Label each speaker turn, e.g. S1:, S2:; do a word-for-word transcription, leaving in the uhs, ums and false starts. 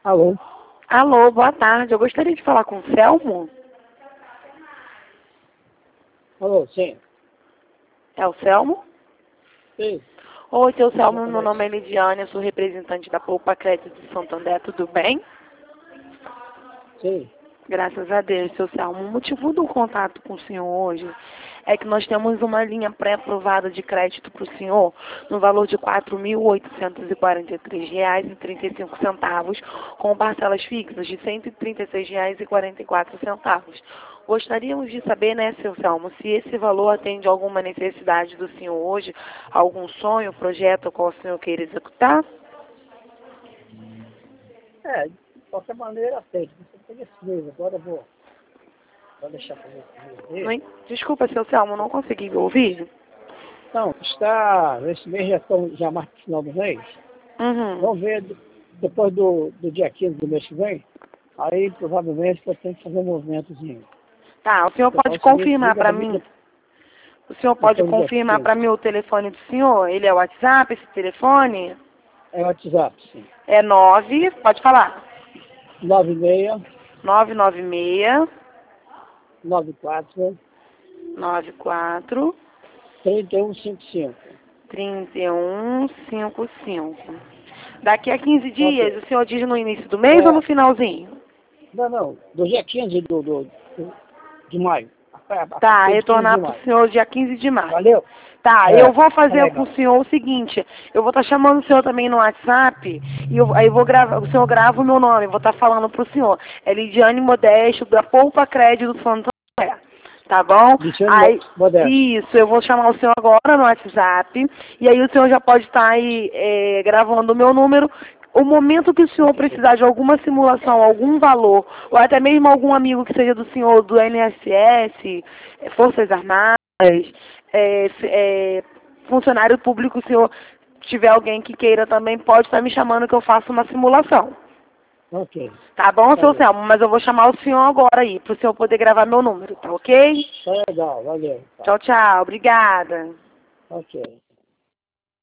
S1: Alô?
S2: Alô, boa tarde. Eu gostaria de falar com o Selmo.
S1: Alô, sim.
S2: É o Selmo?
S1: Sim.
S2: Oi, seu Selmo, meu nome é Lidiane, eu sou representante da Poupa Crédito de Santander, tudo bem?
S1: Sim.
S2: Graças a Deus, seu Selmo. O motivo do contato com o senhor hoje é que nós temos uma linha pré-aprovada de crédito para o senhor no valor de quatro mil oitocentos e quarenta e três reais e trinta e cinco centavos, com parcelas fixas de cento e trinta e seis reais e quarenta e quatro centavos. Gostaríamos de saber, né, seu Selmo, se esse valor atende a alguma necessidade do senhor hoje, algum sonho, projeto ao qual o senhor queira executar?
S1: É, de qualquer maneira, atende. Você tem esse mês, agora eu vou, vou deixar para
S2: Não
S1: você.
S2: en- Desculpa, seu Selmo, não consegui ouvir.
S1: Não, está, esse mês já estão já mais pro final do mês.
S2: Uhum.
S1: Vamos ver de- depois do, do dia quinze do mês que vem. Aí provavelmente eu tenho que fazer um movimentozinho.
S2: Tá, o senhor
S1: Você
S2: pode
S1: faz o seguinte,
S2: confirmar
S1: liga
S2: para
S1: para mim
S2: mim?
S1: de-
S2: O senhor pode
S1: depois do dia
S2: confirmar
S1: quinze.
S2: para mim o telefone do senhor? Ele é o WhatsApp, esse telefone?
S1: É o WhatsApp, sim.
S2: É nove, pode falar.
S1: nove seis
S2: nove nove seis,
S1: nove quatro
S2: nove quatro,
S1: três um cinco cinco.
S2: três um cinco cinco. Daqui a quinze dias,
S1: Ok.
S2: o senhor diz no início do mês ou no
S1: É,
S2: finalzinho?
S1: não, não. Do dia quinze do, do, do- de maio. A, a a
S2: Tá,
S1: partir de quinze de
S2: retornar para o
S1: maio.
S2: senhor dia quinze de maio.
S1: Valeu?
S2: Tá, eu
S1: É,
S2: vou
S1: tá
S2: fazer com o
S1: legal.
S2: senhor o seguinte, eu vou estar chamando o senhor também no WhatsApp, e eu, aí eu vou gravar, o senhor grava o meu nome, eu vou estar falando pro senhor. É Lidiane Modesto, da Poupa Crédito do Santander, tá bom?
S1: Luciano Mo-
S2: Aí,
S1: Modesto.
S2: isso, eu vou chamar o senhor agora no WhatsApp, e aí o senhor já pode estar aí é, gravando o meu número. O momento que o senhor
S1: Ok.
S2: precisar de alguma simulação, algum valor, ou até mesmo algum amigo que seja do senhor do I N S S, eh, Forças Armadas, é, é, funcionário público, se eu tiver alguém que queira também, pode estar me chamando que eu faça uma simulação.
S1: Ok.
S2: Tá bom, seu
S1: Valeu.
S2: Selmo? Mas eu vou chamar o senhor agora aí, para o senhor poder gravar meu número, tá ok?
S1: Tá legal. Valeu. Tá.
S2: Tchau, tchau. Obrigada.
S1: Ok.